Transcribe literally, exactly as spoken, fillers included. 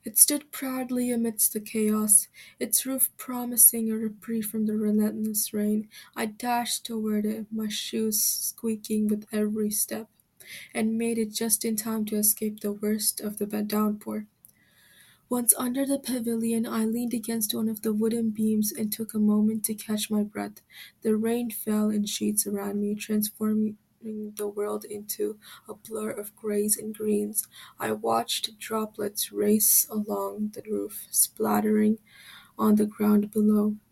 It stood proudly amidst the chaos, its roof promising a reprieve from the relentless rain. I dashed toward it, my shoes squeaking with every step, and made it just in time to escape the worst of the downpour. Once under the pavilion, I leaned against one of the wooden beams and took a moment to catch my breath. The rain fell in sheets around me, transforming the world into a blur of grays and greens. I watched droplets race along the roof, splattering on the ground below.